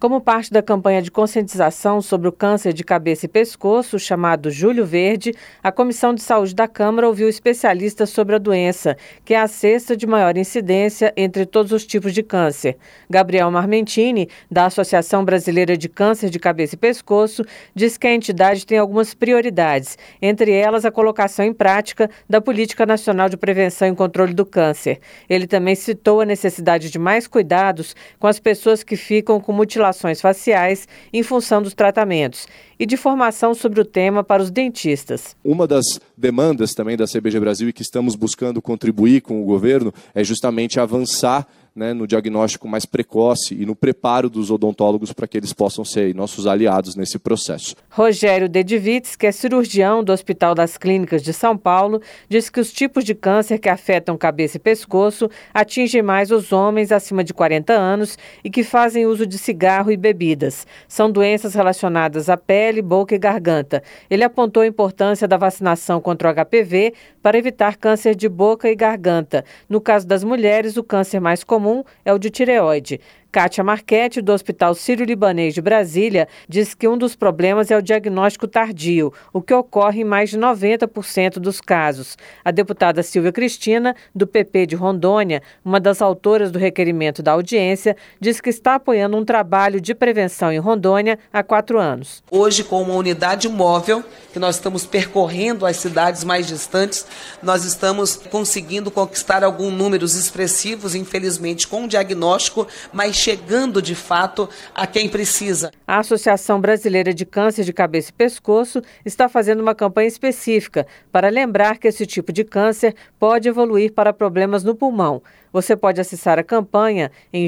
Como parte da campanha de conscientização sobre o câncer de cabeça e pescoço, chamado Julho Verde, a Comissão de Saúde da Câmara ouviu especialistas sobre a doença, que é a sexta de maior incidência entre todos os tipos de câncer. Gabriel Marmentini, da Associação Brasileira de Câncer de Cabeça e Pescoço, diz que a entidade tem algumas prioridades, entre elas a colocação em prática da Política Nacional de Prevenção e Controle do Câncer. Ele também citou a necessidade de mais cuidados com as pessoas que ficam com mutilações faciais em função dos tratamentos e de formação sobre o tema para os dentistas. Uma das demandas também da CBG Brasil e que estamos buscando contribuir com o governo é justamente avançar no diagnóstico mais precoce e no preparo dos odontólogos para que eles possam ser nossos aliados nesse processo. Rogério Dedivitz, que é cirurgião do Hospital das Clínicas de São Paulo, diz que os tipos de câncer que afetam cabeça e pescoço atingem mais os homens acima de 40 anos e que fazem uso de cigarro e bebidas. São doenças relacionadas à pele, boca e garganta. Ele apontou a importância da vacinação contra o HPV para evitar câncer de boca e garganta. No caso das mulheres, o câncer mais comum é o de tireoide. Kátia Marchetti, do Hospital Sírio-Libanês de Brasília, diz que um dos problemas é o diagnóstico tardio, o que ocorre em mais de 90% dos casos. A deputada Silvia Cristina, do PP de Rondônia, uma das autoras do requerimento da audiência, diz que está apoiando um trabalho de prevenção em Rondônia há 4 anos. Hoje, com uma unidade móvel, que nós estamos percorrendo as cidades mais distantes, nós estamos conseguindo conquistar alguns números expressivos, infelizmente, com o diagnóstico, mas chegando de fato a quem precisa. A Associação Brasileira de Câncer de Cabeça e Pescoço está fazendo uma campanha específica para lembrar que esse tipo de câncer pode evoluir para problemas no pulmão. Você pode acessar a campanha em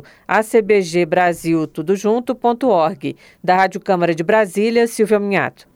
julhoverde.acbgbrasiltudojunto.org. Da Rádio Câmara de Brasília, Silvia Minhato.